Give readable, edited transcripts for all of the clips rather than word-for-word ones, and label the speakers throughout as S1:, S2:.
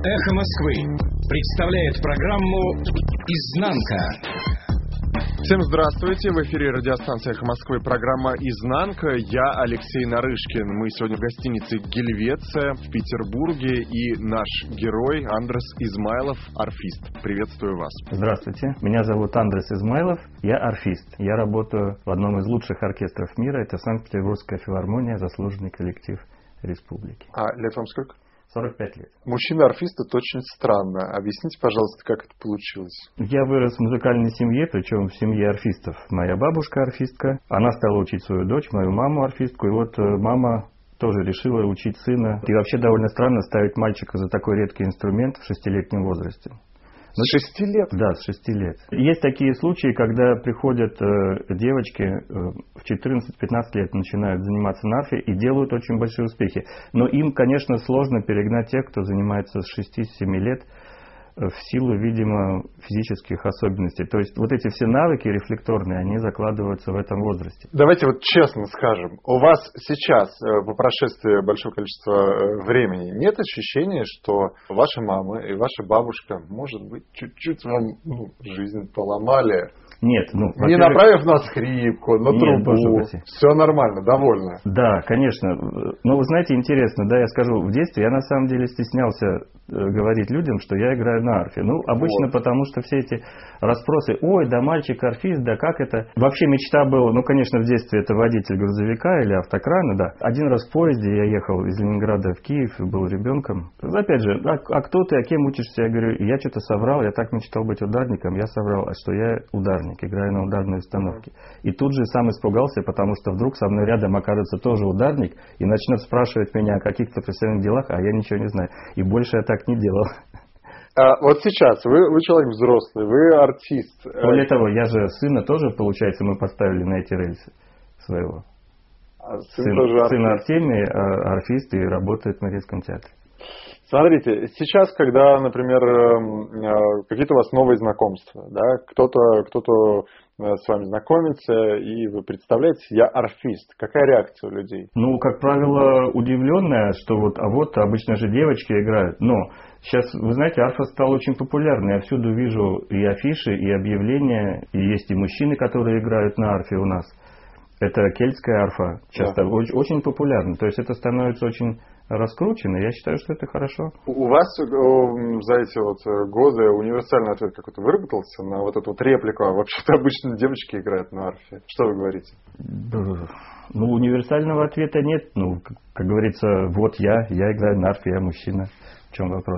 S1: Эхо Москвы представляет программу «Изнанка».
S2: Всем здравствуйте, в эфире радиостанции «Эхо Москвы», программа «Изнанка». Я Алексей Нарышкин. Мы сегодня в гостинице «Гельвеция» в Петербурге, и наш герой Андрес Измайлов, арфист. Приветствую вас.
S3: Здравствуйте, меня зовут Андрес Измайлов, я арфист. Я работаю в одном из лучших оркестров мира, это Санкт-Петербургская филармония, заслуженный коллектив республики.
S2: А лет вам сколько?
S3: 45 лет.
S2: Мужчина-арфист — это очень странно. Объясните, пожалуйста, как это получилось?
S3: Я вырос в музыкальной семье, причем в семье арфистов. Моя бабушка арфистка, она стала учить свою дочь, мою маму арфистку, и вот мама тоже решила учить сына. И вообще довольно странно ставить мальчика за такой редкий инструмент в 6-летнем возрасте.
S2: С 6 лет?
S3: Да, с 6 лет. Есть такие случаи, когда приходят девочки в 14-15 лет, начинают заниматься на арфе и делают очень большие успехи. Но им, конечно, сложно перегнать тех, кто занимается с 6-7 лет, в силу, видимо, физических особенностей. То есть вот эти все навыки рефлекторные, они закладываются в этом возрасте.
S2: Давайте вот честно скажем, у вас сейчас, по прошествии большого количества времени, нет ощущения, что ваша мама и ваша бабушка, может быть, чуть-чуть вам жизнь поломали?
S3: Нет,
S2: не направив на скрипку, на трубу, все нормально, довольны?
S3: Да, конечно. Но вы знаете, интересно, да, я скажу, в детстве я на самом деле стеснялся говорить людям, что я играю на арфе. Обычно потому, что все эти расспросы, ой, да мальчик арфист, да как это? Вообще мечта была, конечно, в детстве это водитель грузовика или автокрана, да. Один раз в поезде я ехал из Ленинграда в Киев, был ребенком. Опять же, а кто ты, а кем учишься? Я говорю, я что-то соврал, я так мечтал быть ударником, я соврал, что я ударник, играю на ударной установке. И тут же сам испугался, потому что вдруг со мной рядом окажется тоже ударник и начнет спрашивать меня о каких-то профессиональных делах, а я ничего не знаю. И больше я так не делал.
S2: Вот сейчас вы человек взрослый, вы артист.
S3: Более того, я же сына тоже, получается, мы поставили на эти рельсы своего. Сын Артемий, арфист, и работает в Мариинском театре.
S2: Смотрите, сейчас, когда, например, какие-то у вас новые знакомства, да, кто-то с вами знакомится, и вы представляете, я арфист. Какая реакция у людей?
S3: Как правило, удивленная, что вот обычно же девочки играют. Но сейчас, вы знаете, арфа стала очень популярной. Я всюду вижу и афиши, и объявления, и есть и мужчины, которые играют на арфе у нас. Это кельтская арфа, часто очень популярна. То есть это становится очень раскручено. Я считаю, что это хорошо.
S2: У вас за эти годы универсальный ответ какой-то выработался на вот эту реплику, а вообще-то обычно девочки играют на арфе. Что вы говорите?
S3: Универсального ответа нет. Как говорится, вот я играю на арфе, я мужчина. В чем вопрос?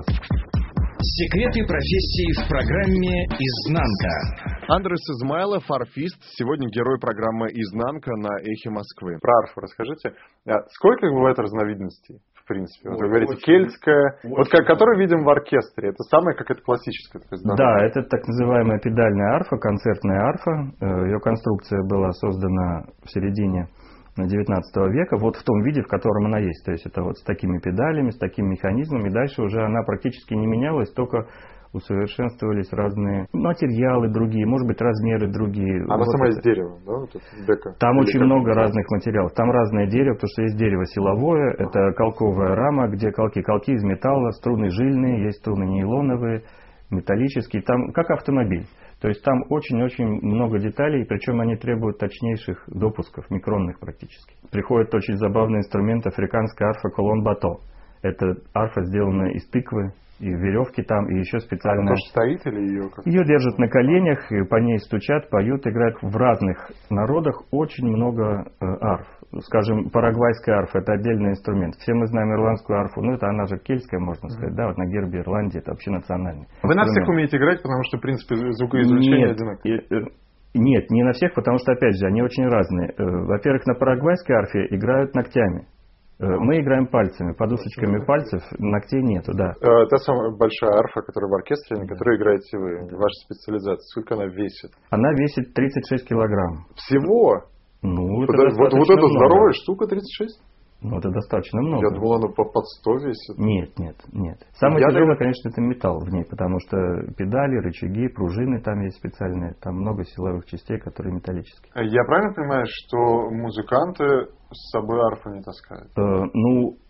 S1: Секреты профессии в программе «Изнанка».
S2: Андрес Измайлов, арфист, сегодня герой программы «Изнанка» на Эхе Москвы. Про арфу расскажите. Сколько бывает разновидностей, в принципе? Вы говорите, кельтская, которую видим в оркестре. Это самая какая-то классическая?
S3: Да, это так называемая педальная арфа, концертная арфа. Ее конструкция была создана в середине 19 века, в том виде, в котором она есть. То есть это с такими педалями, с такими механизмами. Дальше уже она практически не менялась, только усовершенствовались разные материалы другие, может быть, размеры другие.
S2: Она сама из дерева, да? Дека?
S3: Там очень много разных материалов. Там разное дерево, потому что есть дерево силовое, это колковая рама, где колки из металла, струны жильные, есть струны нейлоновые, металлические. Там как автомобиль. То есть там очень-очень много деталей, причем они требуют точнейших допусков, микронных практически. Приходит очень забавный инструмент, африканская арфа колон-бато. Это арфа, сделанная из тыквы, и веревки там, и еще специально...
S2: Она тоже стоит или ее как-то...
S3: Ее держат на коленях, и по ней стучат, поют, играют. В разных народах очень много арф. Скажем, парагвайская арфа — это отдельный инструмент. Все мы знаем ирландскую арфу, это она же кельтская, можно сказать, да, на гербе Ирландии, это вообще национальный.
S2: Вы на всех умеете играть, потому что, в принципе, звукоизвлечение одинаковое?
S3: Нет, не на всех, потому что, опять же, они очень разные. Во-первых, на парагвайской арфе играют ногтями. Мы играем пальцами, подушечками пальцев, ногтей нету, да.
S2: Та самая большая арфа, которая в оркестре, на которой играете вы, ваша специализация, сколько она весит?
S3: Она весит 36 килограмм.
S2: Всего?
S3: Это
S2: вот эта здоровая штука 36?
S3: Это достаточно много.
S2: Я думал, она под 100 весит.
S3: Нет. Самое тяжелое, конечно, это металл в ней, потому что педали, рычаги, пружины там есть специальные, там много силовых частей, которые металлические.
S2: Я правильно понимаю, что музыканты с собой арфу не таскают?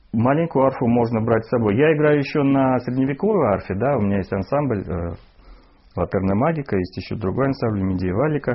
S3: Маленькую арфу можно брать с собой. Я играю еще на средневековой арфе, да, у меня есть ансамбль Латерна Магика, есть еще другой ансамбль Медиевалика.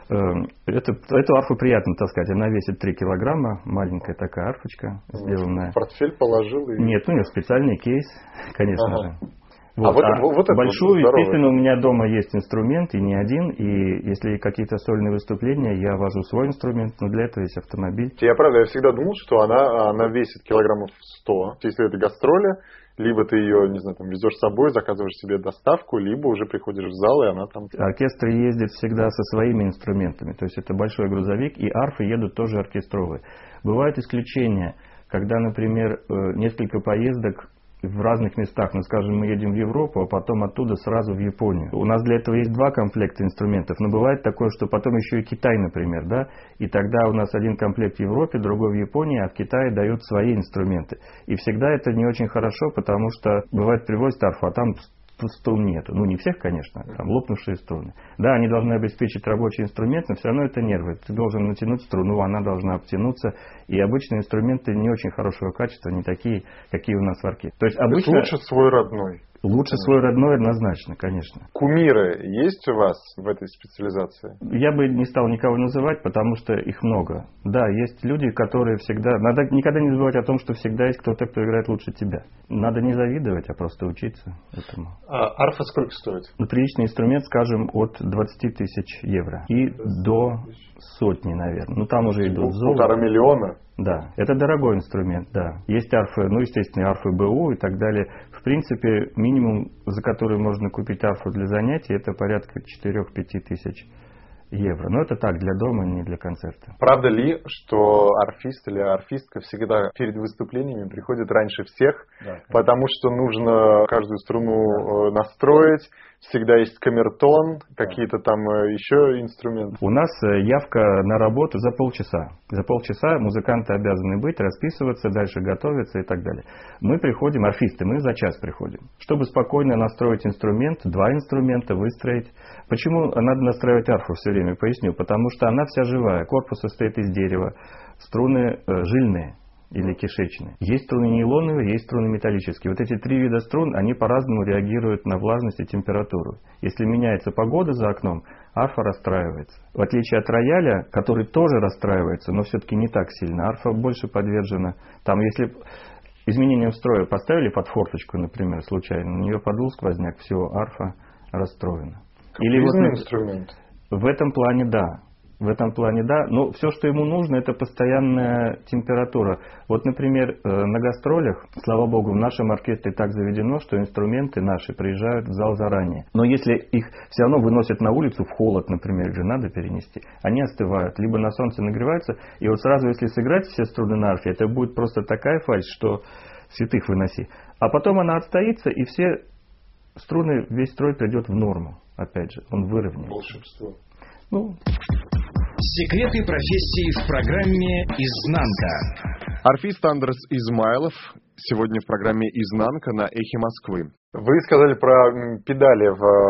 S3: Эту арфу приятно таскать, она весит 3 килограмма, маленькая такая арфочка, сделанная.
S2: В портфель положил?
S3: Нет, у нее специальный кейс, конечно же. Вот.
S2: Большую,
S3: естественно, у меня дома есть инструмент, и не один, и если какие-то сольные выступления, я вожу свой инструмент, но для этого есть автомобиль.
S2: Я всегда думал, что она весит килограммов 100, если это гастроли, либо ты ее, не знаю, там, везешь с собой, заказываешь себе доставку, либо уже приходишь в зал, и она там...
S3: Оркестр ездит всегда со своими инструментами, то есть это большой грузовик, и арфы едут тоже оркестровые. Бывают исключения, когда, например, несколько поездок в разных местах, ну, скажем, мы едем в Европу, а потом оттуда сразу в Японию. У нас для этого есть 2 комплекта инструментов, но бывает такое, что потом еще и Китай, например, да, и тогда у нас один комплект в Европе, другой в Японии, а в Китае дают свои инструменты. И всегда это не очень хорошо, потому что бывает привозят арфу, а там струн нету. Ну, не всех, конечно, там лопнувшие струны. Да, они должны обеспечить рабочий инструмент, но все равно это нервы. Ты должен натянуть струну, она должна обтянуться. И обычные инструменты не очень хорошего качества, не такие, какие у нас в оркестре. То есть обычно...
S2: лучше свой родной.
S3: Лучше свой родной однозначно, конечно.
S2: Кумиры есть у вас в этой специализации?
S3: Я бы не стал никого называть, потому что их много. Да, есть люди, которые всегда... Надо никогда не забывать о том, что всегда есть кто-то, кто играет лучше тебя. Надо не завидовать, а просто учиться этому.
S2: А арфа сколько стоит?
S3: Приличный инструмент, скажем, от 20 тысяч евро. И до сотни, наверное. Ну, там уже идут золото.
S2: 1,5 миллиона?
S3: Да, это дорогой инструмент, да. Есть арфы, ну, естественно, арфы БУ и так далее. В принципе, минимум, за который можно купить арфу для занятий, это порядка 4-5 тысяч евро. Но это так, для дома, не для концерта.
S2: Правда ли, что арфист или арфистка всегда перед выступлениями приходит раньше всех, да, потому что нужно каждую струну настроить, всегда есть камертон, какие-то там еще инструменты?
S3: У нас явка на работу за полчаса. За полчаса музыканты обязаны быть, расписываться, дальше готовиться и так далее. Мы приходим, арфисты, мы за час приходим, чтобы спокойно настроить инструмент, 2 инструмента выстроить. Почему надо настраивать арфу все время? Поясню. Потому что она вся живая. Корпус состоит из дерева, струны жильные или кишечные. Есть струны нейлоновые, есть струны металлические. Вот эти 3 вида струн, они по-разному реагируют на влажность и температуру. Если меняется погода за окном, арфа расстраивается. В отличие от рояля, который тоже расстраивается, но все-таки не так сильно. Арфа больше подвержена. Там, если изменением строя поставили под форточку, например, случайно, у нее подул сквозняк, все, арфа расстроена.
S2: Или вот инструмент.
S3: В этом плане да. В этом плане да, но все, что ему нужно, это постоянная температура. Вот, например, на гастролях, слава богу, в нашем оркестре так заведено, что инструменты наши приезжают в зал заранее. Но если их все равно выносят на улицу в холод, например, же надо перенести, они остывают, либо на солнце нагреваются, и вот сразу, если сыграть все струны на арфе, это будет просто такая фальшь, что святых выноси. А потом она отстоится, и все струны, весь строй придет в норму. Опять же, он выровняется.
S2: Волшебство.
S3: Ну...
S1: Секреты профессии в программе «Изнанка».
S2: Арфист Андрес Измайлов сегодня в программе «Изнанка» на Эхе Москвы. Вы сказали про педали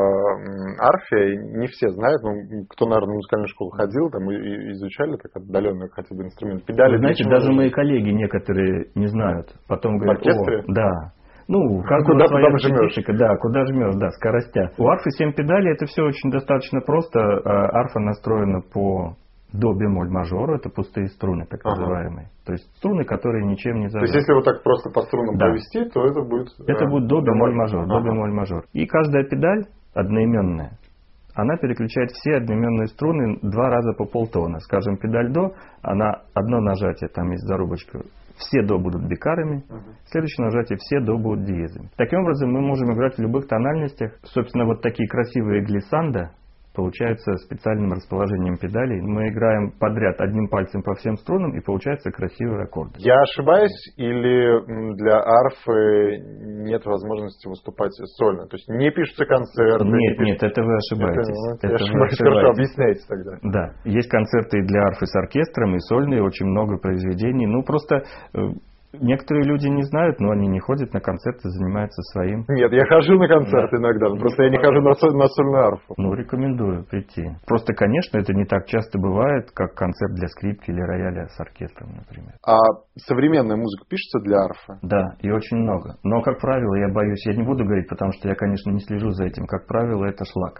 S2: в арфе. Не все знают, но кто, наверное, в музыкальную школу ходил, там и изучали так отдаленно хотя бы инструмент. Педали.
S3: Вы знаете, даже мои коллеги некоторые не знают. Потом говорят,
S2: в оркестре?
S3: Да. Ну,
S2: куда жмешь?
S3: Да, куда жмешь, да, скоростя. У арфы 7 педалей, это все очень достаточно просто. Арфа настроена по до бемоль мажору, это пустые струны, так называемые. То есть струны, которые ничем не завязаны.
S2: То есть если вот так просто по струнам провести, то это будет...
S3: Это будет до бемоль мажор, до бемоль мажор. И каждая педаль одноименная, она переключает все одноименные струны 2 раза по полтона. Скажем, педаль до, она одно нажатие, там есть зарубочка, все до будут бикарами, следующее нажатие все до будут диезами. Таким образом мы можем играть в любых тональностях. Собственно, вот такие красивые глиссанда получается специальным расположением педалей. Мы играем подряд одним пальцем по всем струнам, и получается красивый аккорд.
S2: Я ошибаюсь, или для арфы нет возможности выступать сольно? То есть не пишутся концерты?
S3: Нет, это вы ошибаетесь.
S2: Я ошибаюсь. Хорошо, объясняйте тогда.
S3: Да, есть концерты и для арфы с оркестром, и сольные, очень много произведений. Ну, просто некоторые люди не знают, но они не ходят на концерты, занимаются своим.
S2: Нет, я хожу на концерты иногда, просто я не хожу на сольную арфу.
S3: Ну, рекомендую прийти. Просто, конечно, это не так часто бывает, как концерт для скрипки или рояля с оркестром, например.
S2: А современная музыка пишется для арфы?
S3: Да, и очень много. Но, как правило, я боюсь, я не буду говорить, потому что я, конечно, не слежу за этим. Как правило, это шлак.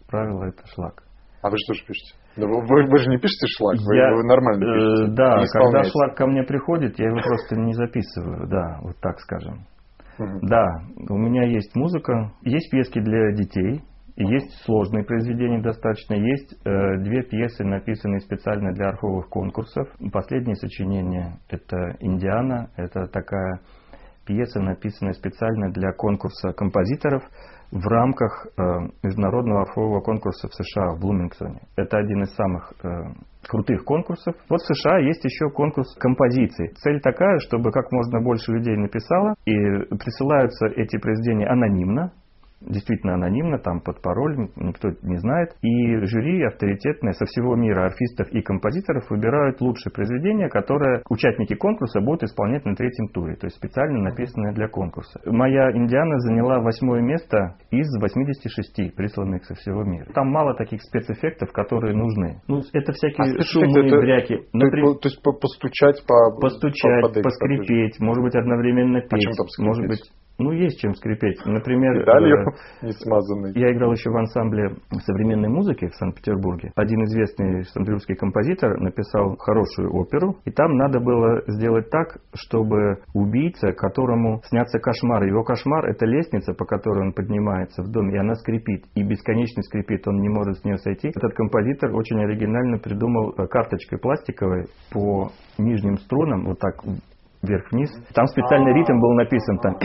S2: А вы что же пишете? Вы же не пишете шлак, вы нормально пишете.
S3: Да, когда шлак ко мне приходит, я его просто не записываю, да, вот так скажем. Да, у меня есть музыка, есть пьески для детей, есть сложные произведения достаточно, есть 2 пьесы, написанные специально для арфовых конкурсов. Последнее сочинение — это «Индиана», это такая пьеса, написанная специально для конкурса композиторов в рамках международного арфового конкурса в США, в Блумингтоне. Это один из самых крутых конкурсов. Вот в США есть еще конкурс композиций. Цель такая, чтобы как можно больше людей написало, и присылаются эти произведения анонимно, действительно анонимно, там под пароль, никто не знает. И жюри авторитетное со всего мира арфистов и композиторов выбирают лучшие произведения, которые участники конкурса будут исполнять на 3-м туре, то есть специально написанные для конкурса. Моя «Индиана» заняла 8-е место из 86 присланных со всего мира. Там мало таких спецэффектов, которые нужны. Ну, это всякие шумы, бряки.
S2: Например, то есть постучать,
S3: поскрипеть, может быть, одновременно петь.
S2: А чем там скрипеть?
S3: Может быть, ну, есть чем скрипеть. Например,
S2: педалью не смазанной.
S3: Я играл еще в ансамбле современной музыки в Санкт-Петербурге. Один известный санкт-петербургский композитор написал хорошую оперу, и там надо было сделать так, чтобы убийца, которому снятся кошмары, его кошмар — это лестница, по которой он поднимается в дом, и она скрипит, и бесконечно скрипит, он не может с нее сойти. Этот композитор очень оригинально придумал карточкой пластиковой по нижним струнам, вот так вверх-вниз. Там специальный ритм был написан, там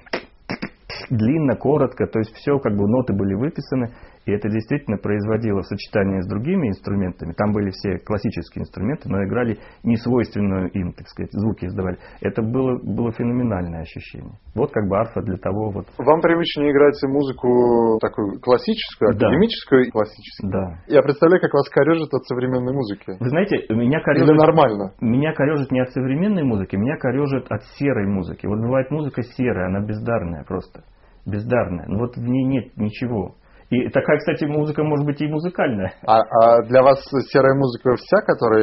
S3: длинно, коротко, то есть все, как бы ноты были выписаны, и это действительно производило в сочетании с другими инструментами. Там были все классические инструменты, но играли несвойственную им, так сказать, звуки издавали. Это было феноменальное ощущение. Вот как бы арфа для того вот.
S2: Вам привычнее играть музыку такую классическую, академическую и классическую?
S3: Да.
S2: Я представляю, как вас корежит от современной музыки.
S3: Вы знаете, меня корежит...
S2: Или нормально?
S3: Меня корежит не от современной музыки, меня корежит от серой музыки. Вот бывает музыка серая, она бездарная просто. Бездарная. Но вот в ней нет ничего. И такая, кстати, музыка может быть и музыкальная.
S2: А для вас серая музыка вся, которая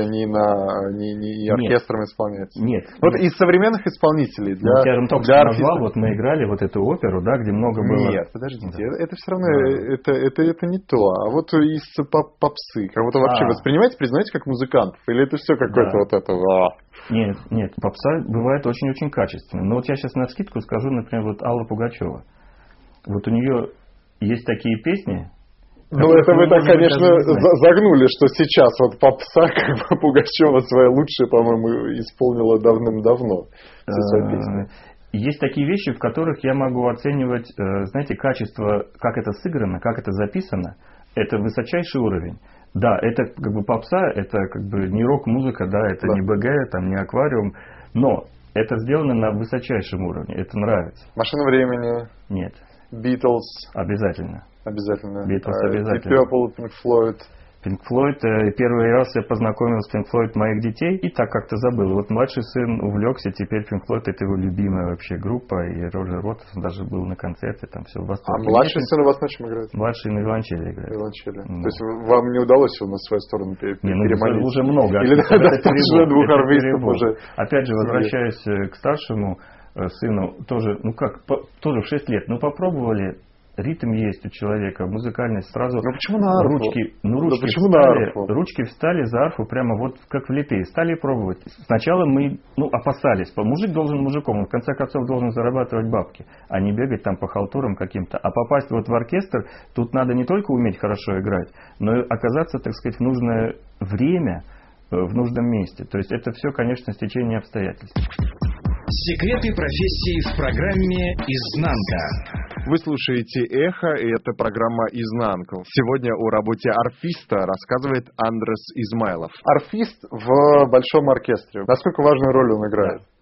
S2: не оркестром исполняется?
S3: Нет.
S2: Вот из современных исполнителей для
S3: я вам только что назвал, вот мы играли вот эту оперу, да, где много было...
S2: Нет, подождите, да. Это все равно, это не то. А вот из попсы, как будто вообще воспринимаете, признаете как музыкантов? Или это все какое-то вот это...
S3: Нет, попса бывает очень-очень качественная. Но вот я сейчас навскидку скажу, например, вот Алла Пугачева. Вот у нее есть такие песни.
S2: Ну, это вы так, конечно, загнули, что сейчас вот попса, как бы Пугачева свои лучшие, по-моему, исполнила давным-давно. Все свои песни.
S3: Есть такие вещи, в которых я могу оценивать, знаете, качество, как это сыграно, как это записано. Это высочайший уровень. Да, это как бы попса, это как бы не рок-музыка, да, это не БГ, там, не аквариум, но это сделано на высочайшем уровне, это нравится.
S2: «Машина времени».
S3: Нет.
S2: «Битлз».
S3: Обязательно.
S2: Обязательно.
S3: Обязательно.
S2: Deep Purple, Pink Floyd.
S3: Pink Floyd. Первый раз я познакомил с Pink Floyd моих детей и так как-то забыл. Вот младший сын увлекся, теперь Pink Floyd — это его любимая вообще группа, и Роджер Уотерс даже был на концерте, там все в восторге.
S2: А младший сын у вас на чем играет?
S3: Младший на виолончели играет.
S2: Виолончели. Да. То есть вам не удалось его на свою сторону переманить?
S3: Уже много.
S2: Или достаточно 2 арфистов уже?
S3: Опять же, возвращаясь к старшему сыну, тоже, тоже в 6 лет, попробовали. Ритм есть у человека, музыкальность сразу.
S2: Но почему на арфу?
S3: Ручки встали за арфу прямо вот как влитые. Стали пробовать. Сначала мы опасались. Мужик должен мужиком, он в конце концов должен зарабатывать бабки, а не бегать там по халтурам каким-то. А попасть вот в оркестр, тут надо не только уметь хорошо играть, но и оказаться, так сказать, в нужное время, в нужном месте. То есть это все, конечно, стечение обстоятельств.
S1: Секреты профессии в программе «Изнанка».
S2: Вы слушаете «Эхо», и это программа «Изнанка». Сегодня о работе арфиста рассказывает Андрес Измайлов. Арфист в большом оркестре. Насколько важную роль он играет?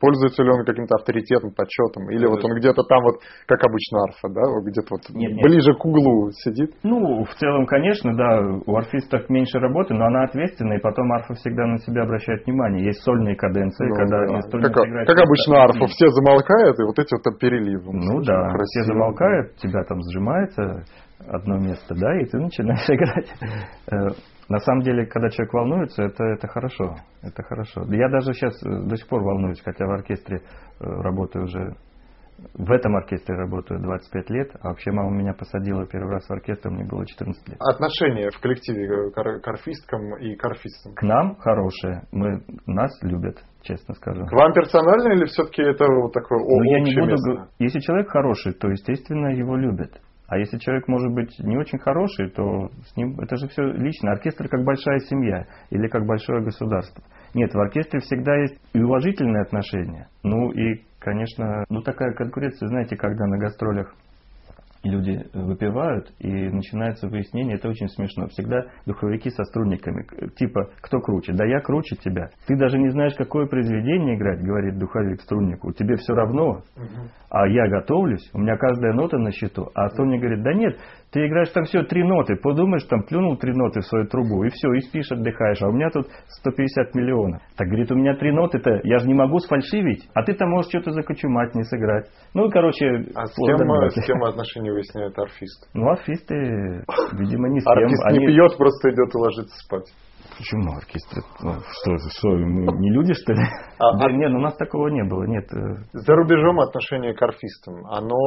S2: Пользуется ли он каким-то авторитетом, почетом? Или вот он где-то там вот, как обычно арфа, да? Вот где-то вот ближе к углу сидит?
S3: Ну, в целом, конечно, да, у арфистов меньше работы, но она ответственна, и потом арфа всегда на себя обращает внимание. Есть сольные каденции, когда инструмент играет...
S2: Как обычно арфа, все замолкают, и вот эти вот там переливы.
S3: Ну да, красиво. Все замолкают, тебя там сжимается одно место, да, и ты начинаешь играть. На самом деле, когда человек волнуется, это хорошо. Это хорошо. Я даже сейчас до сих пор волнуюсь, хотя в оркестре работаю уже... В этом оркестре работаю 25 лет, а вообще мама меня посадила первый раз в оркестр, мне было 14 лет.
S2: Отношения в коллективе к арфисткам и к арфистам?
S3: К нам хорошие. Нас любят, честно скажу.
S2: К вам персонально или все-таки это вот такое общее место?
S3: Если человек хороший, то, естественно, его любят. А если человек может быть не очень хороший, то с ним это же все лично. Оркестр как большая семья или как большое государство. Нет, в оркестре всегда есть и уважительные отношения. Ну и, конечно, такая конкуренция, знаете, когда на гастролях люди выпивают и начинается выяснение, это очень смешно. Всегда духовики со струнниками. Типа, кто круче? Да я круче тебя. Ты даже не знаешь, какое произведение играть, говорит духовик струннику. Тебе все равно. А я готовлюсь, у меня каждая нота на счету. А струнник говорит, да нет, ты играешь там все 3 ноты. Подумаешь, там плюнул 3 ноты в свою трубу, и все, и спишь, отдыхаешь. А у меня тут 150 миллионов. Так, говорит, у меня 3 ноты-то, я же не могу сфальшивить. А ты там можешь что-то закочумать, не сыграть. Ну, короче...
S2: А с кем отношения выясняет арфист?
S3: Ну, арфисты, видимо, не с кем.
S2: Арфист не пьет, просто идет и ложится спать.
S3: Почему оркестр? Что, мы не люди, что ли? Нет, у нас такого не было, нет.
S2: За рубежом отношение к арфистам, оно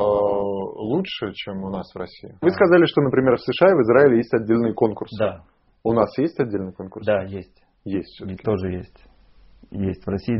S2: лучше, чем у нас в России? Вы сказали, что, например, в США и в Израиле есть отдельные конкурсы.
S3: Да.
S2: У нас есть отдельный конкурс?
S3: Да, есть.
S2: Есть все-таки?
S3: Тоже есть. Есть. В России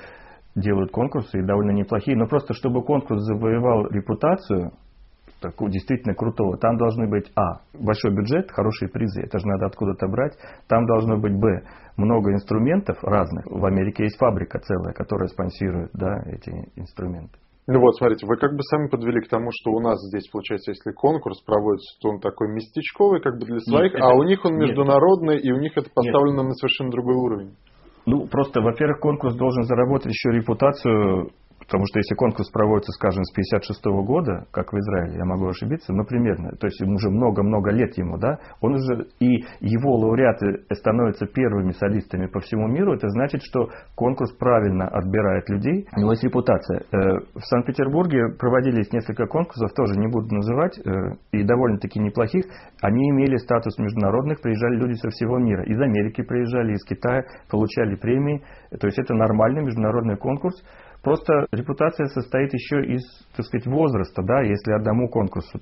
S3: делают конкурсы, и довольно неплохие. Но просто, чтобы конкурс завоевал репутацию такого действительно крутого, там должны быть большой бюджет, хорошие призы, это же надо откуда-то брать. Там должно быть много инструментов разных. В Америке есть фабрика целая, которая спонсирует эти инструменты.
S2: Ну вот, смотрите, вы как бы сами подвели к тому, что у нас здесь, получается, если конкурс проводится, то он такой местечковый, как бы для своих, у них он международный, и у них это поставлено на совершенно другой уровень.
S3: Ну, просто, во-первых, конкурс должен заработать еще репутацию, потому что если конкурс проводится, скажем, с 1956 года, как в Израиле, я могу ошибиться, но примерно, то есть уже много-много лет ему, он уже, и его лауреаты становятся первыми солистами по всему миру, это значит, что конкурс правильно отбирает людей, у него есть репутация. В Санкт-Петербурге проводились несколько конкурсов, тоже не буду называть, и довольно-таки неплохих, они имели статус международных, приезжали люди со всего мира, из Америки приезжали, из Китая, получали премии, то есть это нормальный международный конкурс. Просто репутация состоит еще из, так сказать, возраста, если одному конкурсу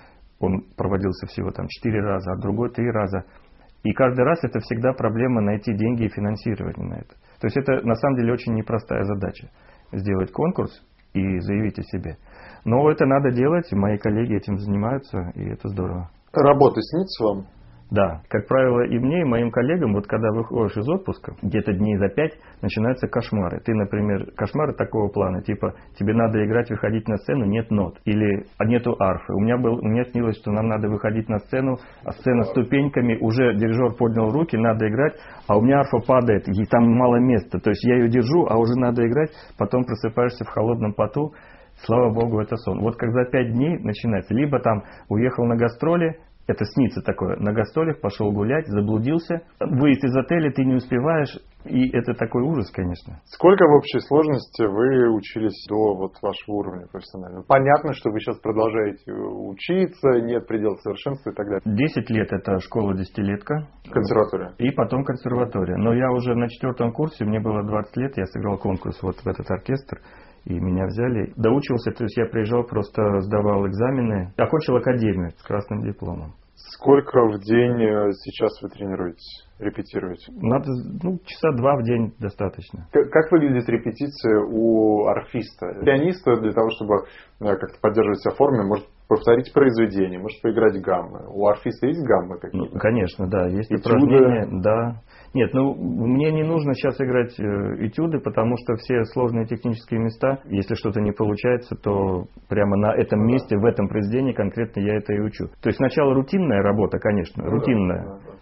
S3: он проводился всего 4 раза, а другой 3 раза. И каждый раз это всегда проблема найти деньги и финансирование на это. То есть это на самом деле очень непростая задача. Сделать конкурс и заявить о себе. Но это надо делать, мои коллеги этим занимаются, и это здорово.
S2: Работа снится вам?
S3: Да, как правило, и мне, и моим коллегам, когда выходишь из отпуска, где-то дней за 5, начинаются кошмары. Ты, например, кошмары такого плана, типа, тебе надо играть, выходить на сцену, нет нот, или нету арфы. Мне снилось, что нам надо выходить на сцену, а сцена ступеньками, уже дирижер поднял руки, надо играть, а у меня арфа падает, и там мало места. То есть я ее держу, а уже надо играть, потом просыпаешься в холодном поту, слава богу, это сон. Вот как за 5 дней начинается. Либо уехал на гастроли, это снится такое, на гастролях пошел гулять, заблудился, выезд из отеля, ты не успеваешь, и это такой ужас, конечно.
S2: Сколько в общей сложности вы учились до вашего уровня профессионального? Понятно, что вы сейчас продолжаете учиться, нет предела совершенства и так далее.
S3: 10 лет это школа десятилетка.
S2: Консерватория.
S3: И потом консерватория. Но я уже на 4 курсе, мне было 20 лет, я сыграл конкурс в этот оркестр. И меня взяли. Доучился, то есть я приезжал, просто сдавал экзамены. Окончил академию с красным дипломом.
S2: Сколько в день сейчас вы тренируетесь, репетируете?
S3: Надо, часа 2 в день достаточно.
S2: Как выглядит репетиция у арфиста? Пианиста для того, чтобы как-то поддерживать себя в форме, может повторить произведение, может поиграть гаммы. У арфиста есть гаммы какие-то?
S3: Конечно, да. Есть упражнения, да. Нет, мне не нужно сейчас играть этюды, потому что все сложные технические места, если что-то не получается, то прямо на этом месте, в этом произведении конкретно я это и учу. То есть сначала рутинная работа, конечно, рутинная.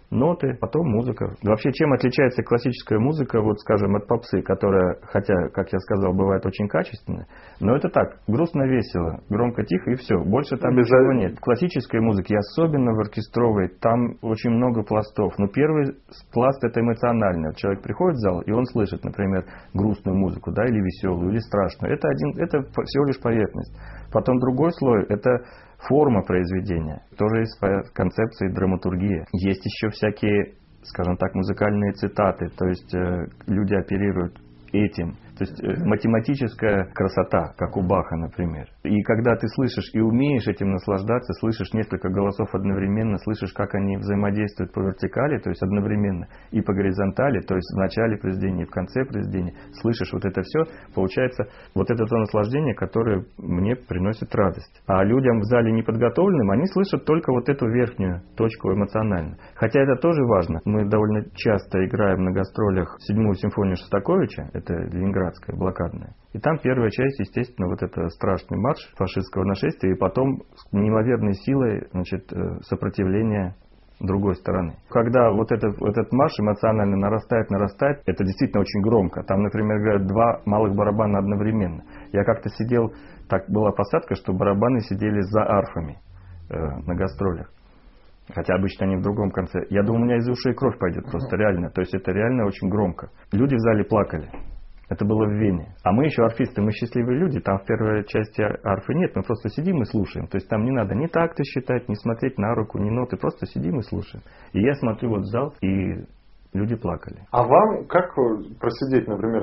S3: ноты, потом музыка. Вообще, чем отличается классическая музыка, вот скажем, от попсы, которая, хотя, как я сказал, бывает очень качественная, но это так, грустно-весело, громко-тихо и все, больше там ничего нет. В классической музыке, особенно в оркестровой, там очень много пластов. Но первый пласт — это эмоционально. Человек приходит в зал, и он слышит, например, грустную музыку, да, или веселую, или страшную. Это всего лишь поверхность. Потом другой слой — это форма произведения. Тоже есть своя концепция и драматургия. Есть еще всякие, скажем так, музыкальные цитаты. То есть люди оперируют этим. То есть математическая красота, как у Баха, например. И когда ты слышишь и умеешь этим наслаждаться, слышишь несколько голосов одновременно, слышишь, как они взаимодействуют по вертикали, то есть одновременно, и по горизонтали, то есть в начале произведения и в конце произведения, слышишь вот это все, получается вот это то наслаждение, которое мне приносит радость. А людям в зале неподготовленным, они слышат только вот эту верхнюю точку эмоционально. Хотя это тоже важно. Мы довольно часто играем на гастролях 7-ю симфонию Шостаковича, это Ленинградская, блокадная. И там первая часть, естественно, вот это страшный марш фашистского нашествия, и потом с неимоверной силой, значит, сопротивление другой стороны. Когда вот этот марш эмоционально нарастает, это действительно очень громко. Там, например, играют 2 малых барабана одновременно. Я как-то сидел, так была посадка, что барабаны сидели за арфами на гастролях. Хотя обычно они в другом конце. Я думаю, у меня из ушей кровь пойдет просто реально. То есть это реально очень громко. Люди в зале плакали. Это было в Вене. А мы еще арфисты, мы счастливые люди. Там в первой части арфы нет, мы просто сидим и слушаем. То есть там не надо ни такты считать, ни смотреть на руку, ни ноты. Просто сидим и слушаем. И я смотрю вот в зал, и люди плакали.
S2: А вам как просидеть, например,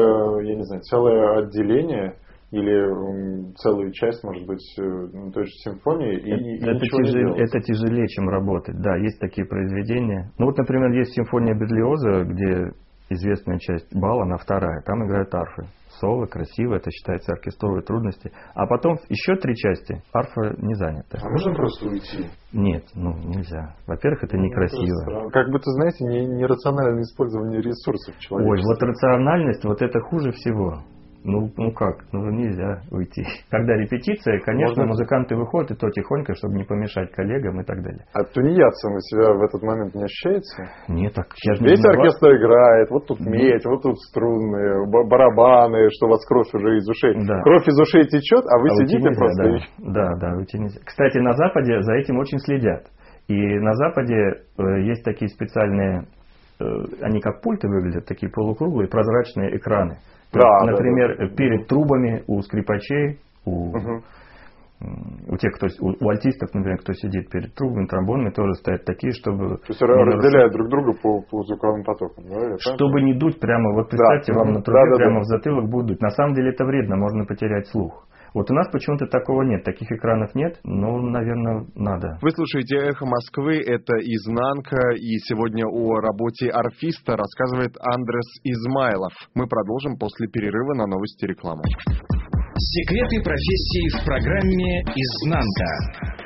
S2: целое отделение или целую часть, может быть, той же симфонии и ничего не делать?
S3: Это тяжелее, чем работать. Да, есть такие произведения. Ну вот, например, есть симфония Берлиоза, где известная часть бала, она вторая. Там играют арфы. Соло, красиво, это считается оркестровой трудности. А потом еще 3 части, арфа не занята.
S2: А можно просто уйти?
S3: Нет, нельзя. Во-первых, это некрасиво.
S2: Как будто, знаете, нерациональное использование ресурсов человека.
S3: Ой, вот рациональность, вот это хуже всего. Нельзя уйти. Когда репетиция, конечно, музыканты выходят, и то тихонько, чтобы не помешать коллегам и так далее.
S2: А тунеядцем вы себя в этот момент не ощущаете?
S3: Нет, так я же
S2: не Весь оркестр играет, вот тут медь, вот тут струнные, барабаны, что у вас кровь уже из ушей. Да. Кровь из ушей течет, а вы сидите
S3: нельзя,
S2: просто.
S3: Да, уйти нельзя. Кстати, на Западе за этим очень следят. И на Западе есть такие специальные, они как пульты выглядят, такие полукруглые, прозрачные экраны. Например, перед трубами у скрипачей, у тех, у альтистов, например, кто сидит перед трубами, тромбонами, тоже стоят такие, чтобы...
S2: То есть разделяют друг друга по звуковым потокам, да?
S3: Чтобы не дуть прямо, вот представьте, вам на трубе прямо в затылок будет дуть. На самом деле это вредно, можно потерять слух. Вот у нас почему-то такого нет, таких экранов нет, но, наверное, надо.
S2: Вы слушаете «Эхо Москвы», это «Изнанка», и сегодня о работе арфиста рассказывает Андрес Измайлов. Мы продолжим после перерыва на новости и рекламу.
S1: Секреты профессии в программе «Изнанка».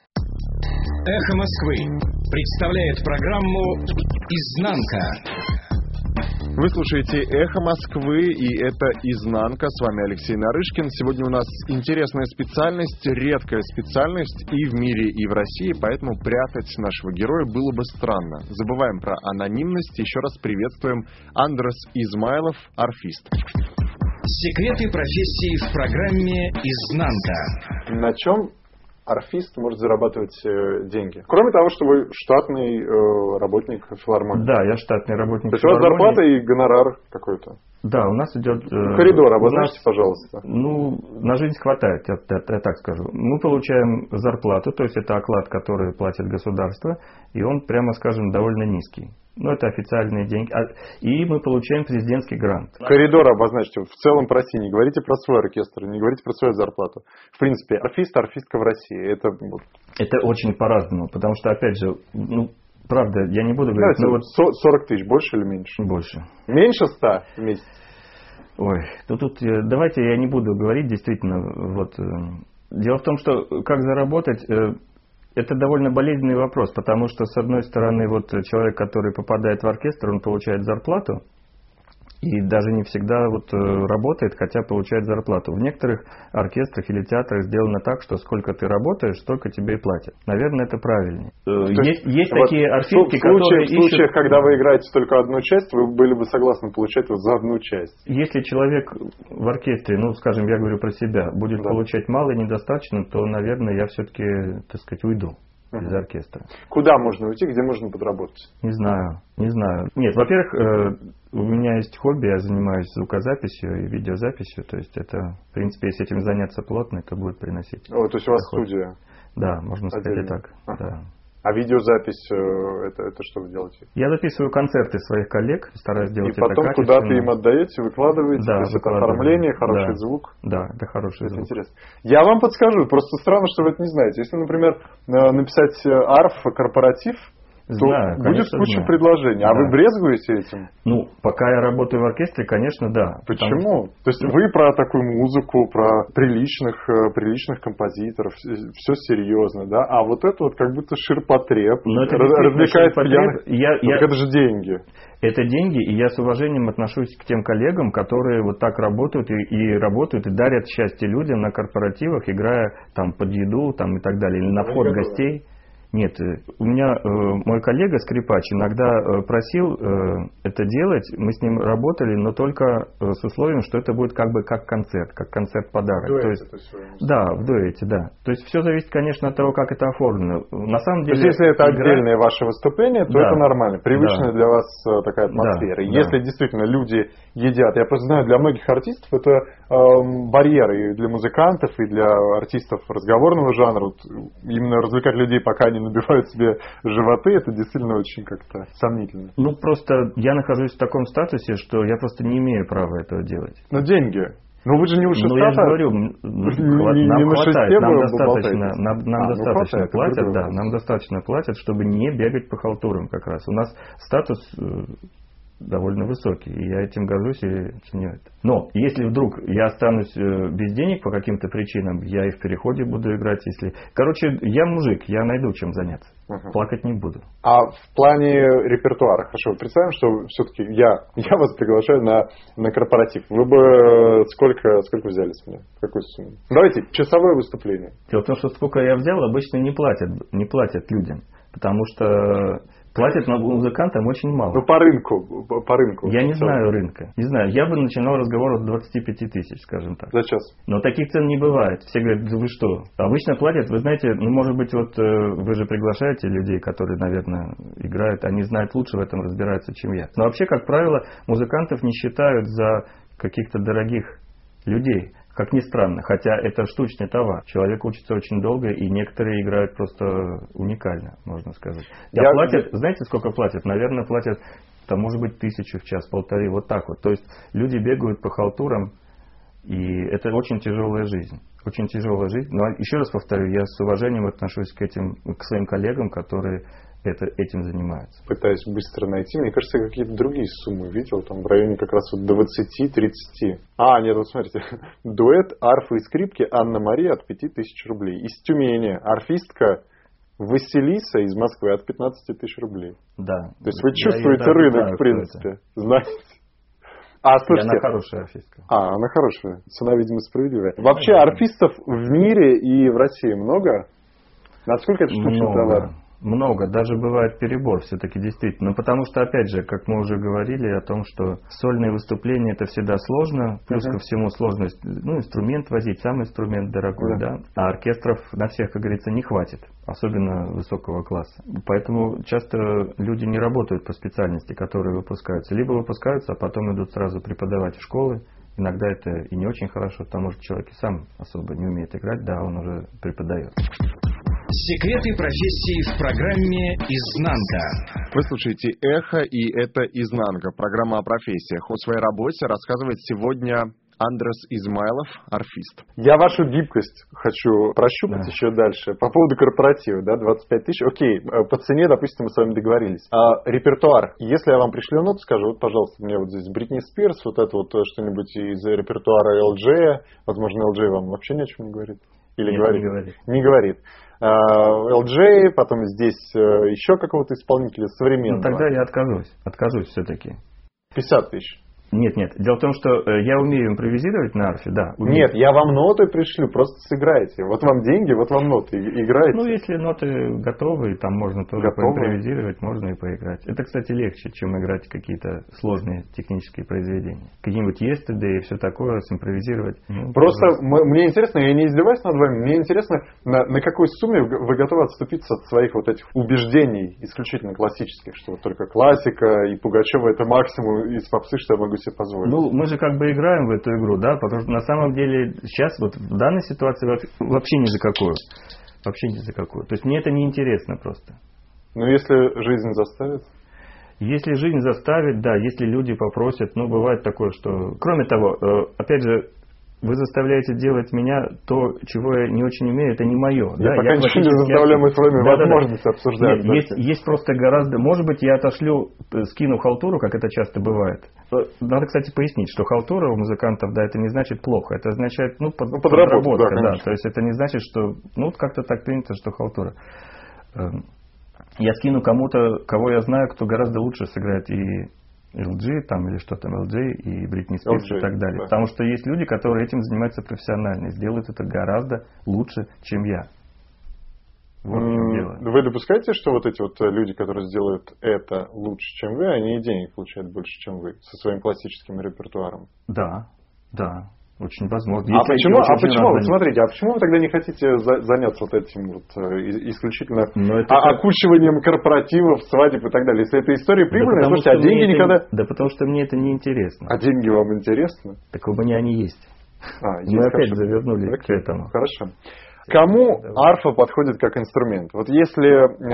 S1: «Эхо Москвы» представляет программу «Изнанка».
S2: Вы слушаете «Эхо Москвы», и это «Изнанка». С вами Алексей Нарышкин. Сегодня у нас интересная специальность, редкая специальность и в мире, и в России, поэтому прятать нашего героя было бы странно. Забываем про анонимность. Еще раз приветствуем Андрес Измайлов, арфист.
S1: Секреты профессии в программе «Изнанка».
S2: На чем арфист может зарабатывать деньги? Кроме того, что вы штатный работник филармонии.
S3: Да, я штатный работник филармонии.
S2: То есть у вас зарплата и гонорар какой-то?
S3: Да, у нас идет...
S2: Коридор обозначьте, пожалуйста.
S3: На жизнь хватает, я так скажу. Мы получаем зарплату, то есть это оклад, который платит государство, и он, прямо скажем, довольно низкий. Это официальные деньги. И мы получаем президентский грант.
S2: Коридор обозначьте. В целом по России. Не говорите про свой оркестр, не говорите про свою зарплату. В принципе, арфистка в России.
S3: Это очень по-разному. Потому что, опять же, правда, я не буду говорить...
S2: 40 тысяч, больше или меньше?
S3: Больше.
S2: Меньше 100 в месяц?
S3: Ой, тут давайте я не буду говорить, действительно. Дело в том, что как заработать... Это довольно болезненный вопрос, потому что, с одной стороны, человек, который попадает в оркестр, он получает зарплату, И даже не всегда вот работает, хотя получает зарплату. В некоторых оркестрах или театрах сделано так, что сколько ты работаешь, столько тебе и платят. Наверное, это правильнее. Есть вот такие орфистки, которые ищут...
S2: В случаях, когда вы играете только одну часть, вы были бы согласны получать вот за одну часть?
S3: Если человек в оркестре, ну, скажем, я говорю про себя, будет получать мало и недостаточно, то, наверное, я все-таки, так сказать, уйду из оркестра.
S2: Куда можно уйти, где можно подработать?
S3: Не знаю. Нет, во-первых, у меня есть хобби, я занимаюсь звукозаписью и видеозаписью, то есть это, в принципе, если этим заняться плотно, это будет приносить.
S2: То есть у вас студия?
S3: Да, можно сказать и так. Да.
S2: А видеозапись, это что вы делаете?
S3: Я записываю концерты своих коллег, стараюсь делать это
S2: качественно. И потом куда-то им отдаете, выкладываете?
S3: Да,
S2: то есть это оформление, хороший звук?
S3: Да, это хороший звук.
S2: Интересно. Я вам подскажу, просто странно, что вы это не знаете. Если, например, написать арф-корпоратив, то будет куча предложений. А вы брезгуете этим?
S3: Ну, пока я работаю в оркестре, конечно, да.
S2: Почему? То есть вы про такую музыку, про приличных композиторов, все серьезно, да? А вот это вот как будто ширпотреб, развлекает пьяных. Это же деньги.
S3: Это деньги, и я с уважением отношусь к тем коллегам, которые вот так работают и работают, и дарят счастье людям на корпоративах, играя там под еду там, и так далее, или на вход гостей. Нет, у меня мой коллега скрипач иногда просил это делать, мы с ним работали, но только с условием, что это будет как бы как концерт-подарок.
S2: В дуэте,
S3: то есть, да, в дуэте, да. То есть все зависит, конечно, от того, как это оформлено. На самом деле,
S2: то есть, если это отдельное ваше выступление, то это нормально, привычная для вас такая атмосфера. Если действительно люди едят, я просто знаю, для многих артистов это барьер и для музыкантов, и для артистов разговорного жанра. Вот именно развлекать людей, пока они набивают себе животы, это действительно очень как-то сомнительно.
S3: Ну, просто я нахожусь в таком статусе, что я просто не имею права этого делать.
S2: Но деньги? Ну, вы же не у шестата.
S3: Ну, я же говорю, нам хватает, нам достаточно платят, да, нам достаточно платят, чтобы не бегать по халтурам как раз. У нас статус довольно высокий, и я этим горжусь и ценю это. Но если вдруг я останусь без денег по каким-то причинам, я и в переходе буду играть, если... Короче, я мужик, я найду чем заняться. Плакать не буду.
S2: А в плане репертуара, хорошо, представим, что все-таки я вас приглашаю на корпоратив. Вы бы сколько взяли с меня? Какую сумму? Давайте, часовое выступление.
S3: Дело в том, что сколько я взял, обычно не платят людям, потому что платят музыкантам очень мало.
S2: Ну, по рынку.
S3: Я не знаю рынка. Не знаю. Я бы начинал разговор от 25 тысяч, скажем так.
S2: За час.
S3: Но таких цен не бывает. Все говорят, да вы что? Обычно платят, вы знаете, ну, может быть, вот вы же приглашаете людей, которые, наверное, играют, они знают лучше в этом, разбираются, чем я. Но вообще, как правило, музыкантов не считают за каких-то дорогих людей. Как ни странно, хотя это штучный товар. Человек учится очень долго, и некоторые играют просто уникально, можно сказать. Знаете, сколько платят? Наверное, платят, там, может быть, 1000 в час, 1,5, вот так вот. То есть люди бегают по халтурам, и это очень тяжелая жизнь. Очень тяжелая жизнь. Но еще раз повторю, я с уважением отношусь к своим коллегам, которые этим занимаются.
S2: Пытаюсь быстро найти. Мне кажется, я какие-то другие суммы видел. Там в районе как раз вот 20-30. Нет, вот смотрите. Дуэт арфы и скрипки Анна-Мария от 5000 рублей. Из Тюмени арфистка Василиса из Москвы от 15 000 рублей.
S3: Да.
S2: То есть вы чувствуете рынок, в принципе. Знаете. Слушайте.
S3: Она хорошая арфистка.
S2: Она хорошая. Цена, видимо, справедливая. Вообще арфистов в мире и в России много? Насколько это штучный товар?
S3: Много, даже бывает перебор все-таки действительно. Но потому что, опять же, как мы уже говорили о том, что сольные выступления это всегда сложно, плюс ко всему сложность, инструмент возить, сам инструмент дорогой, да. А оркестров на всех, как говорится, не хватит, особенно высокого класса. Поэтому часто люди не работают по специальности, которые выпускаются. Либо выпускаются, а потом идут сразу преподавать в школы. Иногда это и не очень хорошо, потому что человек и сам особо не умеет играть, да, он уже преподает.
S1: Секреты профессии в программе «Изнанка».
S2: Вы слушаете «Эхо», и это «Изнанка», программа о профессиях. О своей работе рассказывает сегодня Андрес Измайлов, арфист. Я вашу гибкость хочу прощупать еще дальше. По поводу корпоратива, 25 000. Окей, по цене, допустим, мы с вами договорились. Репертуар. Если я вам пришлю ноту, скажу, вот, пожалуйста, мне вот здесь Бритни Спирс, вот это вот что-нибудь из репертуара LG. Возможно, LG вам вообще ни о чем не говорит. Или говорит? Не говорит. LG, потом здесь еще какого-то исполнителя современного.
S3: Тогда я откажусь все-таки.
S2: 50 000.
S3: Нет. Дело в том, что я умею импровизировать на арфе, да. Умею.
S2: Нет, я вам ноты пришлю, просто сыграйте. Вот вам деньги, вот вам ноты, играйте.
S3: Ну, если ноты готовы, там можно тоже поимпровизировать, можно и поиграть. Это, кстати, легче, чем играть какие-то сложные технические произведения. Какие-нибудь Yesterday и все такое симпровизировать.
S2: Просто мне интересно, я не издеваюсь над вами, мне интересно, на какой сумме вы готовы отступиться от своих вот этих убеждений исключительно классических, что вот только классика и Пугачева это максимум из попсы, что я могу себе позволить.
S3: Ну, мы же как бы играем в эту игру, да, потому что на самом деле сейчас вот в данной ситуации вообще ни за какую. Вообще ни за какую. То есть мне это не интересно просто.
S2: Ну, если жизнь заставит?
S3: Если жизнь заставит, да, если люди попросят, ну, бывает такое, что... Кроме того, опять же, вы заставляете делать меня то, чего я не очень умею, это не мое.
S2: Я пока ничего не заставляю, мы с вами возможность обсуждаем.
S3: Нет, есть просто гораздо... Может быть, я скину халтуру, как это часто бывает. Надо, кстати, пояснить, что халтура у музыкантов, да, это не значит плохо. Это означает, подработка, да. То есть это не значит, что... Ну, как-то так принято, что халтура. Я скину кому-то, кого я знаю, кто гораздо лучше сыграет и LG, там, или что там, LG, и Бритни Спирс и так далее. Да. Потому что есть люди, которые этим занимаются профессионально, и сделают это гораздо лучше, чем я. Вот в чем дело.
S2: Вы допускаете, что вот эти вот люди, которые сделают это лучше, чем вы, они и денег получают больше, чем вы, со своим классическим репертуаром?
S3: Да. Очень возможно.
S2: Почему? Вот смотрите, почему вы тогда не хотите заняться вот этим вот исключительно окучиванием корпоративов, свадеб и так далее? Если это история прибыльная, слушайте, а деньги никогда...
S3: Да потому что мне это не интересно.
S2: А деньги вам интересны?
S3: Так у меня они есть. Мы опять завернули к этому.
S2: Хорошо. Кому арфа подходит как инструмент? Вот если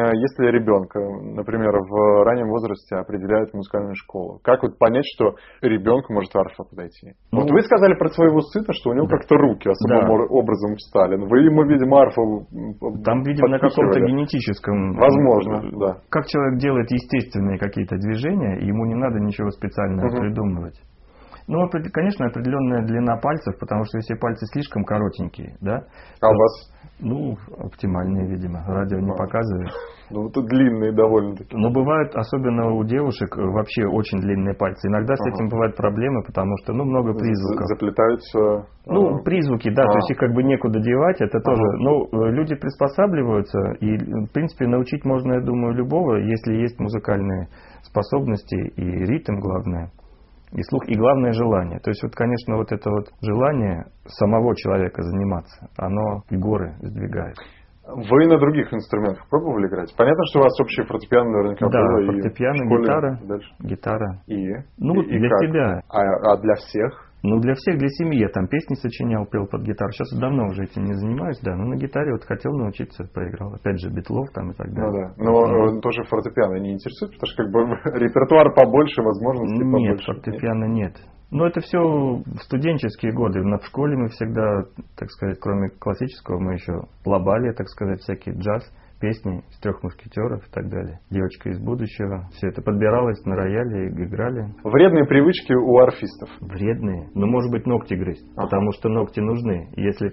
S2: ребенка, например, в раннем возрасте определяют в музыкальную школу, как вот понять, что ребенку может арфа подойти? Вот вы сказали про своего сына, что у него как-то руки особым образом встали. Вы ему, видимо, арфу
S3: там, видимо, на каком-то генетическом...
S2: Возможно, да.
S3: Как человек делает естественные какие-то движения, ему не надо ничего специального придумывать. Ну, конечно, определенная длина пальцев, потому что все пальцы слишком коротенькие, да?
S2: А у вас?
S3: Ну, оптимальные, видимо. Радио не показывает.
S2: Ну, это длинные довольно-таки.
S3: Но бывают, особенно у девушек, вообще очень длинные пальцы. Иногда с этим бывают проблемы, потому что, много призвуков.
S2: Заплетаются?
S3: Призвуки, да, то есть их как бы некуда девать, это тоже. Но люди приспосабливаются, и, в принципе, научить можно, я думаю, любого, если есть музыкальные способности и ритм, главное. И слух, и главное желание. То есть, конечно, вот это вот желание самого человека заниматься, оно горы сдвигает.
S2: Вы на других инструментах пробовали играть? Понятно, что у вас общее фортепиано наверняка было.
S3: Да, фортепиано, гитара.
S2: И
S3: для себя.
S2: А для всех?
S3: Для всех, для семьи. Я там песни сочинял, пел под гитару. Сейчас давно уже этим не занимаюсь, да. Но на гитаре хотел научиться, поиграл. Опять же, Битлов там и так далее.
S2: Но тоже фортепиано не интересует, потому что репертуар побольше, возможностей побольше.
S3: Нет, фортепиано нет. Но это все в студенческие годы. В школе мы всегда, так сказать, кроме классического, мы еще лобали, так сказать, всякий джаз, песни из «Трех мушкетеров» и так далее. «Девочка из будущего». Все это подбиралось на рояле и играли.
S2: Вредные привычки у арфистов?
S3: Вредные? Может быть, ногти грызть. Потому что ногти нужны. Если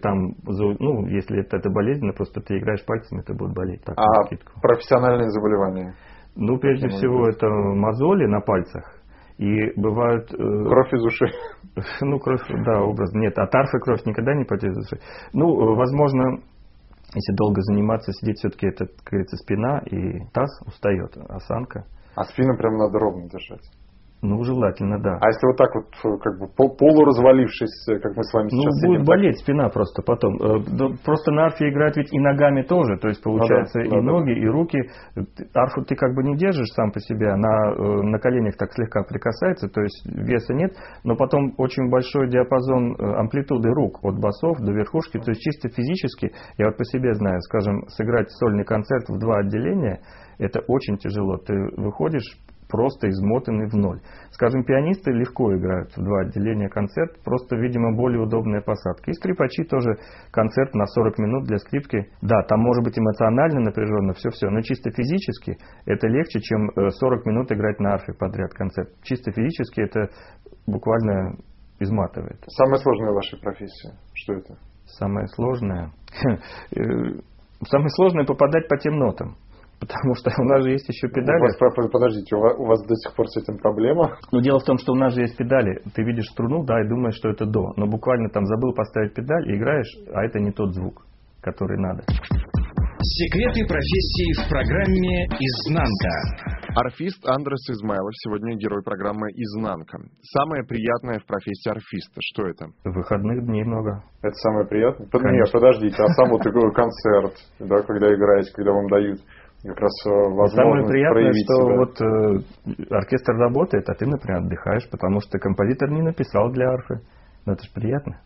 S3: если это болезненно, просто ты играешь пальцами, это будет болеть. Так,
S2: профессиональные заболевания?
S3: Прежде всего, это мозоли на пальцах. И бывают...
S2: Кровь из ушей.
S3: Кровь, да, образно. Нет, от арфы кровь никогда не пойдет из ушей. Возможно, если долго заниматься, сидеть, все-таки это, как говорится, спина и таз устает, осанка.
S2: А спину прям надо ровно держать?
S3: Желательно, да.
S2: А если вот так вот, как бы полуразвалившись, как мы с вами сейчас сидим?
S3: Будет болеть спина просто потом. Просто на арфе играть ведь и ногами тоже. То есть, получается, ноги, и руки. Арфу ты как бы не держишь сам по себе, она на коленях так слегка прикасается, то есть веса нет, но потом очень большой диапазон амплитуды рук, от басов до верхушки. То есть, чисто физически, я по себе знаю, скажем, сыграть сольный концерт в 2 отделения, это очень тяжело. Ты выходишь просто измотанный в ноль. Скажем, пианисты легко играют в 2 отделения концерт, просто, видимо, более удобная посадка. И скрипачи тоже концерт на 40 минут для скрипки. Да, там может быть эмоционально напряженно, все-все, но чисто физически это легче, чем 40 минут играть на арфе подряд концерт. Чисто физически это буквально изматывает.
S2: Самое сложное в вашей профессии, что это?
S3: Самое сложное? Самое сложное попадать по тем нотам. Потому что у нас же есть еще педали.
S2: Подождите, у вас до сих пор с этим проблема?
S3: Но дело в том, что у нас же есть педали. Ты видишь струну, да, и думаешь, что это до. Но буквально там забыл поставить педаль и играешь, а это не тот звук, который надо.
S1: Секреты профессии в программе «Изнанка».
S2: Арфист Андрес Измайлов сегодня герой программы «Изнанка». Самое приятное в профессии арфиста, что это?
S3: Выходных дней много.
S2: Это самое приятное?
S3: Конечно.
S2: Нет, подождите, а сам вот такой концерт, да, когда играете, когда вам дают как раз возможность
S3: самое приятное,
S2: проявить
S3: что
S2: себя.
S3: вот оркестр работает, а ты, например, отдыхаешь, потому что композитор не написал для арфы. Ну это же приятно.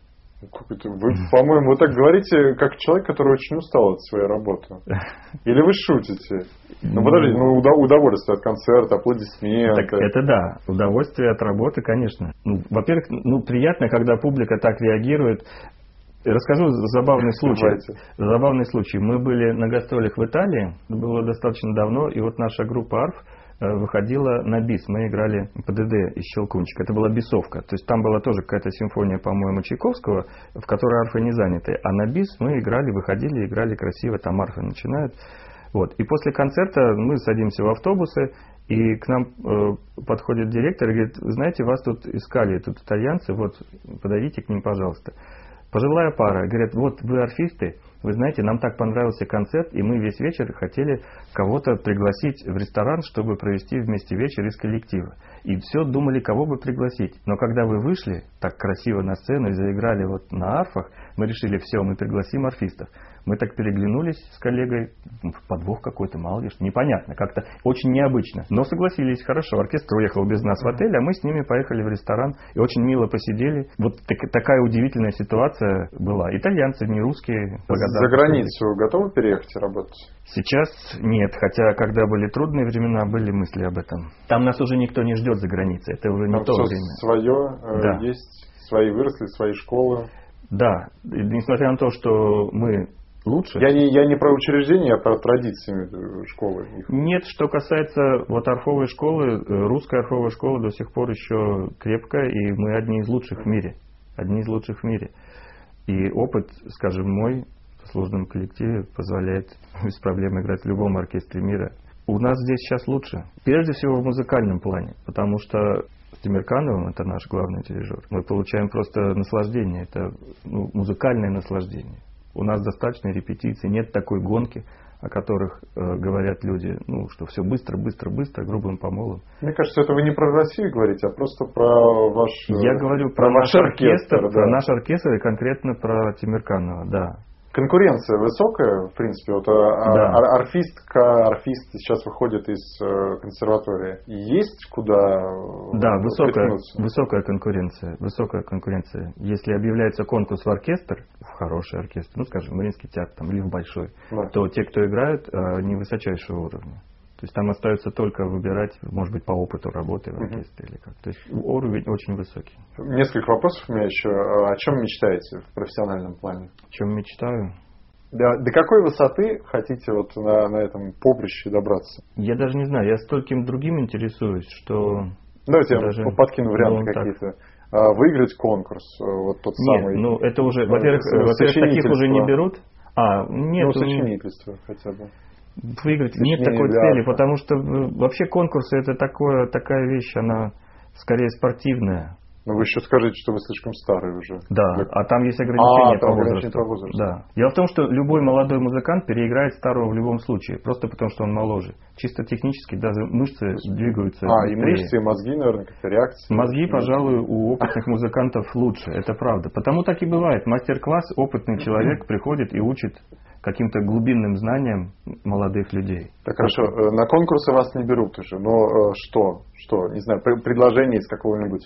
S2: Вы, по-моему, вы так говорите, как человек, который очень устал от своей работы. Или вы шутите? Ну, подождите, удовольствие от концерта, аплодисменты.
S3: Так это да, удовольствие от работы, конечно. Во-первых, приятно, когда публика так реагирует. Расскажу забавный случай.
S2: Давайте.
S3: Забавный случай. Мы были на гастролях в Италии, было достаточно давно, и вот наша группа арф выходила на бис. Мы играли ПДД из «Щелкунчика». Это была бисовка. То есть там была тоже какая-то симфония, по-моему, Чайковского, в которой арфы не заняты. А на бис мы играли, выходили, играли красиво. Там арфы начинают. Вот. И после концерта мы садимся в автобусы, и к нам подходит директор и говорит: вы знаете, вас тут искали, тут итальянцы, вот подойдите к ним, пожалуйста. Пожилая пара, говорят: вот вы арфисты, вы знаете, нам так понравился концерт, и мы весь вечер хотели кого-то пригласить в ресторан, чтобы провести вместе вечер из коллектива. И все думали, кого бы пригласить. Но когда вы вышли так красиво на сцену и заиграли вот на арфах, мы решили: все, мы пригласим арфистов. Мы так переглянулись с коллегой, подвох какой-то, мало ли что, непонятно, как-то очень необычно. Но согласились, хорошо, оркестр уехал без нас в отель, а мы с ними поехали в ресторан и очень мило посидели. Вот такая удивительная ситуация была. Итальянцы, не русские.
S2: За границу готовы переехать и работать?
S3: Сейчас нет, хотя когда были трудные времена, были мысли об этом. Там нас уже никто не ждет за границей, это уже не то время.
S2: Свое
S3: да.
S2: Есть, свои выросли, свои школы.
S3: Да, и несмотря на то, что мы лучше.
S2: Я не про учреждения, а про традиции школы.
S3: Нет, что касается вот арфовой школы, русская арфовая школа до сих пор еще крепкая, и мы одни из лучших в мире. Одни из лучших в мире. И опыт, скажем, мой в сложном коллективе позволяет без проблем играть в любом оркестре мира. У нас здесь сейчас лучше. Прежде всего в музыкальном плане, потому что с Темиркановым, это наш главный дирижер, мы получаем просто наслаждение, это музыкальное наслаждение. У нас достаточно репетиций, нет такой гонки, о которых говорят люди, что все быстро, грубым помолом.
S2: Мне кажется, это вы не про Россию говорите, а просто про ваш...
S3: Я говорю про наш оркестр, да. Про наш оркестр и конкретно про Темирканова, да.
S2: Конкуренция высокая, в принципе. Вот
S3: да.
S2: Арфист сейчас выходит из консерватории. Есть куда
S3: Да, высокая конкуренция. Если объявляется конкурс в оркестр, в хороший оркестр, скажем, Мариинский театр или в большой, да, то те, кто играют, не высочайшего уровня. То есть там остается только выбирать, может быть, по опыту работы в оркестре или как. То есть уровень очень высокий.
S2: Несколько вопросов у меня еще. О чем мечтаете в профессиональном плане?
S3: О чем мечтаю?
S2: До какой высоты хотите вот на этом поприще добраться?
S3: Я даже не знаю. Я стольким другим интересуюсь, что...
S2: Давайте я подкину варианты какие-то. Выиграть конкурс, вот тот самый.
S3: Нет, это уже... Во-первых, таких уже не берут. Нет.
S2: Сочинительство хотя бы.
S3: Выиграть нет такой цели, потому что вообще конкурсы это такая вещь, она скорее спортивная.
S2: Но вы еще скажите, что вы слишком старый уже.
S3: Да, а там есть ограничения
S2: по возрасту.
S3: Да. Дело в том, что любой молодой музыкант переиграет старого в любом случае, просто потому что он моложе. Чисто технически даже мышцы двигаются быстрее.
S2: И мышцы, и мозги, наверное, как-то реакции.
S3: Мозги, пожалуй, у опытных музыкантов лучше, это правда. Потому так и бывает. Мастер-класс, опытный человек приходит и учит каким-то глубинным знаниям молодых людей.
S2: Так, хорошо. На конкурсы вас не берут уже, но что? Не знаю, предложение из какого-нибудь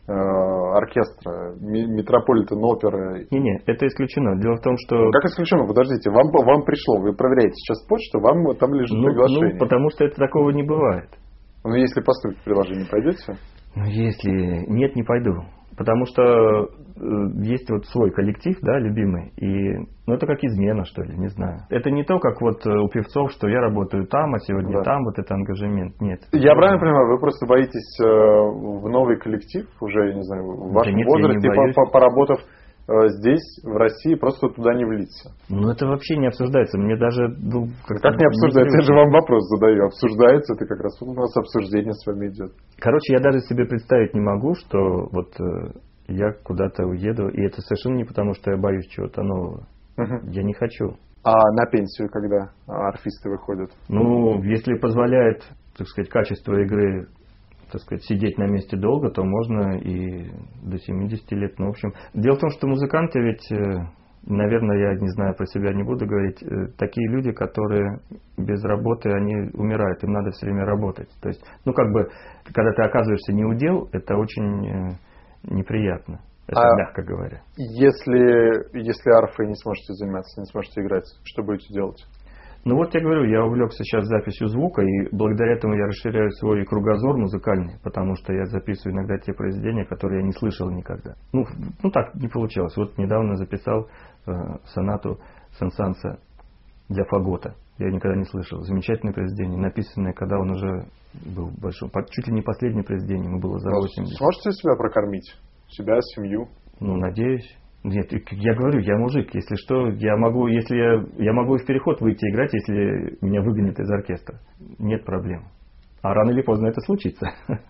S2: оркестра, Метрополитен оперы.
S3: Не, это исключено. Дело в том, что...
S2: Как исключено? Подождите, вам пришло, вы проверяете сейчас почту, вам там лежит приглашение.
S3: Потому что это такого не бывает.
S2: Если поступит приложение, пойдете?
S3: Если нет, не пойду. Потому что есть вот свой коллектив, да, любимый, и это как измена, что ли, не знаю. Это не то, как вот у певцов, что я работаю там, а сегодня там, вот это ангажемент, нет.
S2: Я правильно понимаю, вы просто боитесь в новый коллектив, уже, я не знаю, в вашем возрасте, поработав здесь, в России, просто туда не влиться.
S3: Ну, это вообще не обсуждается. Мне даже...
S2: Как не обсуждается? Я же вам вопрос задаю. Обсуждается, это как раз у нас обсуждение с вами идет.
S3: Короче, я даже себе представить не могу, что вот я куда-то уеду, и это совершенно не потому, что я боюсь чего-то нового. Я не хочу.
S2: А на пенсию когда арфисты выходят?
S3: Ну, если позволяет, так сказать, качество игры, так сказать, сидеть на месте долго, то можно и до 70 лет. Ну, в общем, дело в том, что музыканты ведь, наверное, я не знаю, про себя не буду говорить, такие люди, которые без работы, они умирают, им надо все время работать. То есть, ну, как бы, когда ты оказываешься не у дел, это очень неприятно. Это мягко говоря.
S2: Если арфой не сможете заниматься, не сможете играть, что будете делать?
S3: Ну вот я говорю, я увлекся сейчас записью звука, и благодаря этому я расширяю свой кругозор музыкальный, потому что я записываю иногда те произведения, которые я не слышал никогда. Ну так не получалось. Вот недавно записал сонату Сен-Санса для фагота. Я никогда не слышал. Замечательное произведение, написанное, когда он уже был большой. Чуть ли не последнее произведение, ему было за 80.
S2: Сможете себя прокормить? Себя, семью?
S3: Ну, надеюсь. Нет, я говорю, я мужик. Если что, я могу и в переход выйти играть, если меня выгонят из оркестра. Нет проблем. А рано или поздно это случится.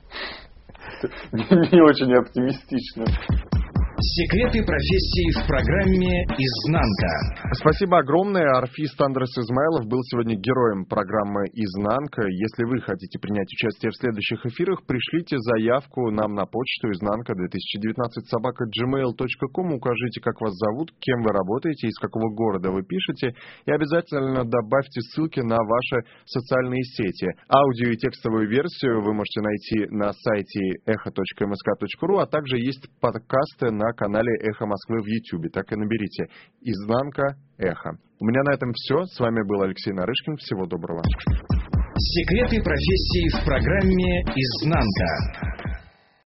S2: Не очень оптимистично.
S1: Секреты профессии в программе «Изнанка».
S2: Спасибо огромное. Арфист Андрес Измайлов был сегодня героем программы «Изнанка». Если вы хотите принять участие в следующих эфирах, пришлите заявку нам на почту iznanka2019@gmail.com. Укажите, как вас зовут, кем вы работаете, из какого города вы пишете. И обязательно добавьте ссылки на ваши социальные сети. Аудио и текстовую версию вы можете найти на сайте echo.msk.ru, а также есть подкасты на канале «Эхо Москвы» в YouTube. Так и наберите «Изнанка Эхо». У меня на этом все. С вами был Алексей Нарышкин. Всего доброго.
S1: Секреты профессии в программе «Изнанка».